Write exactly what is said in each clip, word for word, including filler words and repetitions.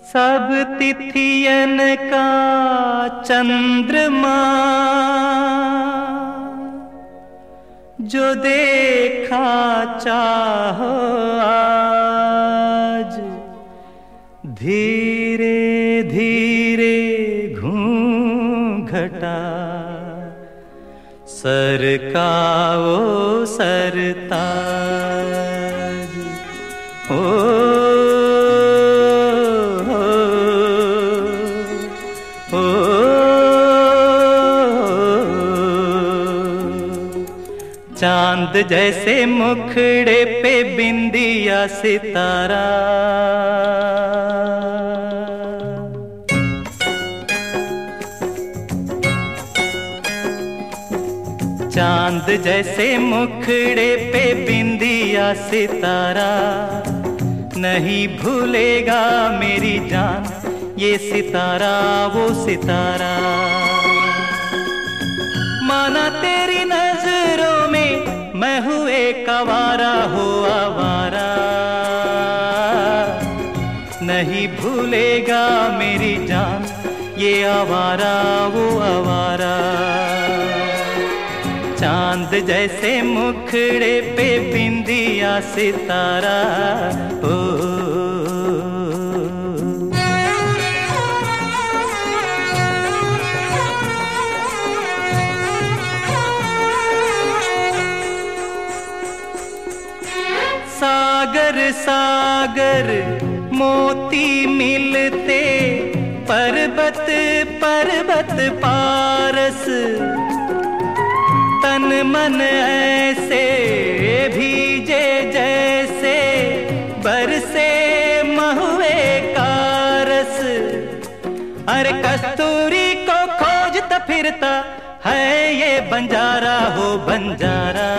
सब तिथियन का चंद्रमा जो देखा चाहो आज, धीरे धीरे घूंघटा सरकाओ सरताज। ओ चांद जैसे मुखड़े पे बिंदिया सितारा, चांद जैसे मुखड़े पे बिंदिया सितारा, नहीं भूलेगा मेरी जान ये सितारा वो सितारा। माना तेरी नजरों में मैं हूँ एक आवारा हो आवारा, नहीं भूलेगा मेरी जान ये आवारा वो आवारा। चांद जैसे मुखड़े पे बिंदिया सितारा, ओ सागर सागर मोती मिलते पर्वत पर्वत पारस, तन मन ऐसे भीजे जैसे बरसे महुए का रस। अरे कस्तूरी को खोजता फिरता है ये बंजारा हो बंजारा,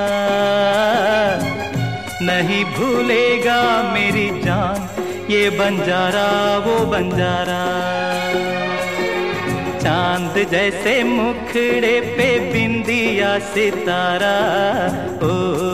नहीं भूलेगा मेरी जान ये बंजारा वो बंजारा। चांद जैसे मुखड़े पे बिंदिया सितारा, ओ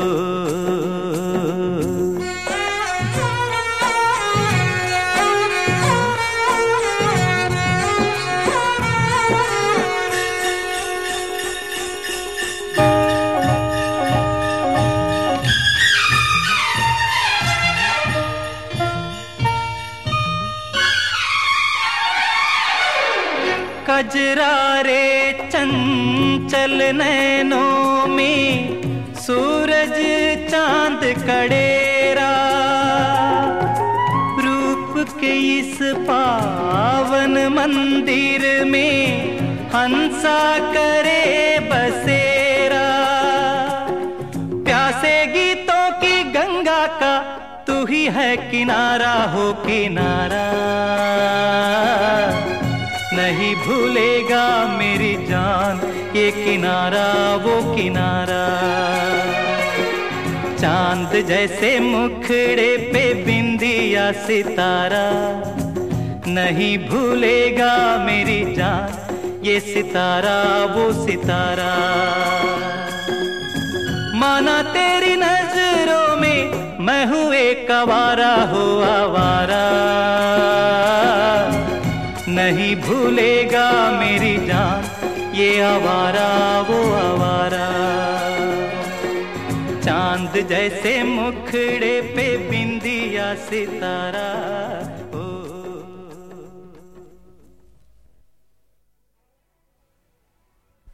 कजरारे चंचल नैनों में सूरज चांद कड़ेरा, रूप के इस पावन मंदिर में हंसा करे बसेरा। प्यासे गीतों की गंगा का तू ही है किनारा हो किनारा, नहीं भूलेगा मेरी जान ये किनारा वो किनारा। चांद जैसे मुखड़े पे बिंदिया सितारा, नहीं भूलेगा मेरी जान ये सितारा वो सितारा। माना तेरी नजरों में मैं हूँ एक आवारा हो आवारा, नहीं भूलेगा मेरी जान ये आवारा वो आवारा। चांद जैसे मुखड़े पे बिंदिया सितारा।